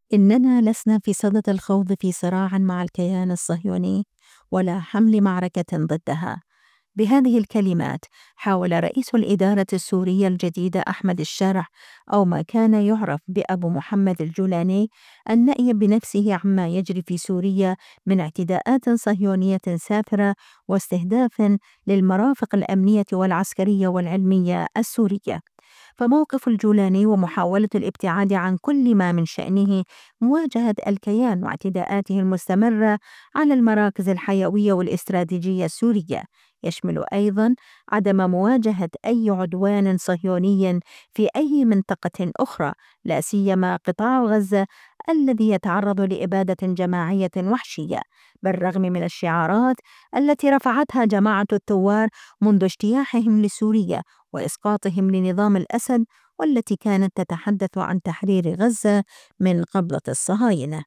إننا لسنا في صدد الخوض في صراع مع الكيان الصهيوني ولا حمل معركة ضدها. بهذه الكلمات حاول رئيس الإدارة السورية الجديدة أحمد الشرع، أو ما كان يعرف بأبو محمد الجولاني، أن نأي بنفسه عما يجري في سوريا من اعتداءات صهيونية سافرة واستهداف للمرافق الأمنية والعسكرية والعلمية السورية. فموقف الجولاني ومحاولة الابتعاد عن كل ما من شأنه مواجهة الكيان واعتداءاته المستمرة على المراكز الحيوية والاستراتيجية السورية، يشمل أيضا عدم مواجهة أي عدوان صهيوني في أي منطقة أخرى، لا سيما قطاع غزة الذي يتعرض لإبادة جماعية وحشية، بالرغم من الشعارات التي رفعتها جماعة الثوار منذ اجتياحهم لسوريا وإسقاطهم لنظام الأسد، والتي كانت تتحدث عن تحرير غزة من قبضة الصهاينة.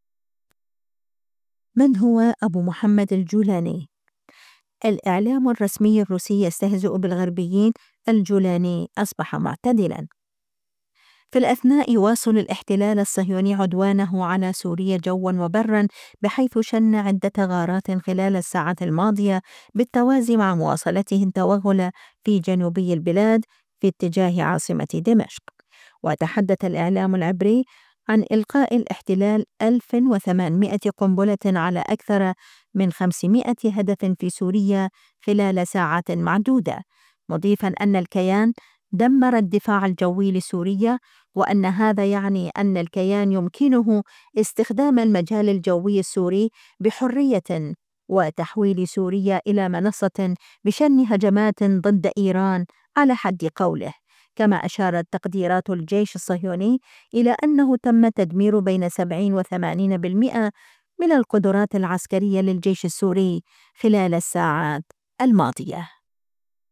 من هو أبو محمد الجولاني؟ الإعلام الرسمي الروسي يستهزئ بالغربيين. الجولاني أصبح معتدلاً. في الأثناء يواصل الاحتلال الصهيوني عدوانه على سوريا جواً وبراً، بحيث شن عدة غارات خلال الساعات الماضية بالتوازي مع مواصلته التوغل في جنوبي البلاد في اتجاه عاصمة دمشق. وتحدث الإعلام العبري عن إلقاء الاحتلال 1800 قنبلة على أكثر من 500 هدف في سوريا خلال ساعات معدودة، مضيفاً أن الكيان دمر الدفاع الجوي لسوريا، وأن هذا يعني أن الكيان يمكنه استخدام المجال الجوي السوري بحرية وتحويل سوريا إلى منصة بشن هجمات ضد إيران على حد قوله. كما أشارت تقديرات الجيش الصهيوني إلى أنه تم تدمير بين 70 و80% من القدرات العسكرية للجيش السوري خلال الساعات الماضية.